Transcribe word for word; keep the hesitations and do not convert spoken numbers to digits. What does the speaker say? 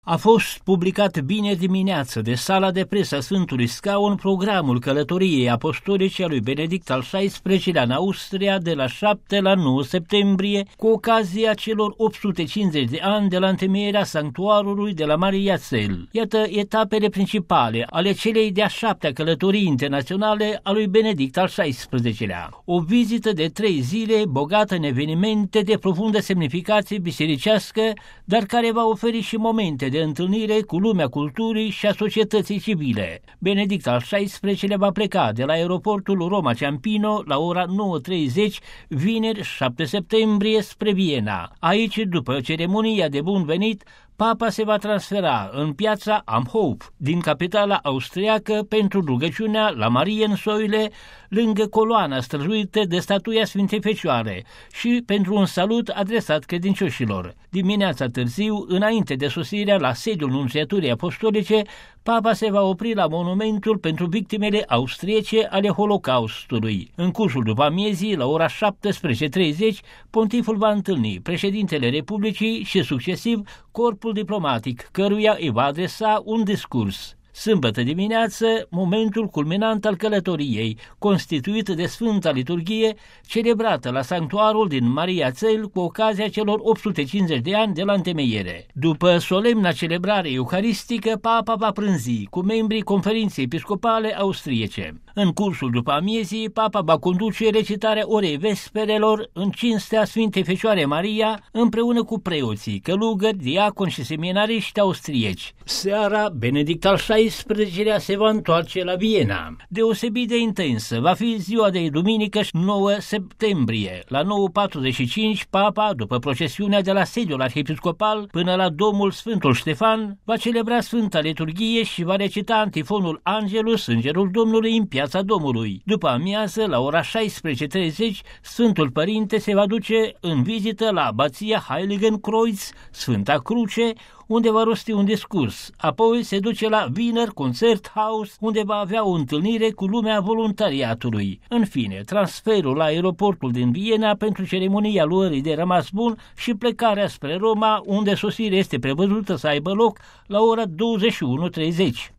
A fost publicat vineri dimineață de Sala de Presă a Sfântului Scaun programul călătoriei apostolice a lui Benedict al șaisprezecelea în Austria de la șapte la nouă septembrie, cu ocazia celor opt sute cincizeci de ani de la întemeierea sanctuarului de la Mariazell. Iată etapele principale ale celei de-a șaptea călătorii internaționale a lui Benedict al șaisprezecelea. O vizită de trei zile bogată în evenimente de profundă semnificație bisericească, dar care va oferi și momente de întâlnire cu lumea culturii și a societății civile. Benedict al șaisprezecelea va pleca de la aeroportul Roma Ciampino la ora nouă treizeci, vineri șapte septembrie, spre Viena. Aici, după ceremonia de bun venit, Papa se va transfera în piața Am Hope din capitala austriacă pentru rugăciunea la Mariensäule, lângă coloana străjuită de statuia Sfintei Fecioare, și pentru un salut adresat credincioșilor. Dimineața târziu, înainte de sosirea la sediul Nunțiaturii Apostolice, Papa se va opri la monumentul pentru victimele austriece ale Holocaustului. În cursul după amiezii, la ora șaptesprezece treizeci, pontiful va întâlni președintele Republicii și succesiv corpul diplomatic, căruia îi va adresa un discurs. Sâmbătă dimineață, momentul culminant al călătoriei, constituit de Sfânta Liturghie, celebrată la sanctuarul din Mariazell cu ocazia celor opt sute cincizeci de ani de la întemeiere. După solemna celebrare euharistică, Papa va prânzi cu membrii Conferinței Episcopale Austriece. În cursul după amiezii, Papa va conduce recitarea orei vesperelor în cinstea Sfintei Fecioare Maria, împreună cu preoții, călugări, diaconi și seminariști austrieci. Seara, Benedict al șaisprezecelea se va întoarce la Viena. Deosebit de intensă va fi ziua de duminică nouă septembrie. La nouă patruzeci și cinci, Papa, după procesiunea de la sediul arhiepiscopal până la domul Sfântul Ștefan, va celebra Sfânta Liturghie și va recita antifonul Angelus, Îngerul Domnului, în Piața Domnului. După amiază, la ora șaisprezece treizeci, Sfântul Părinte se va duce în vizită la abația Heiligenkreuz, Sfânta Cruce, unde va rosti un discurs. Apoi se duce la Wiener Konzerthaus, unde va avea o întâlnire cu lumea voluntariatului. În fine, transferul la aeroportul din Viena pentru ceremonia luării de rămas bun și plecarea spre Roma, unde sosirea este prevăzută să aibă loc la ora douăzeci și unu treizeci.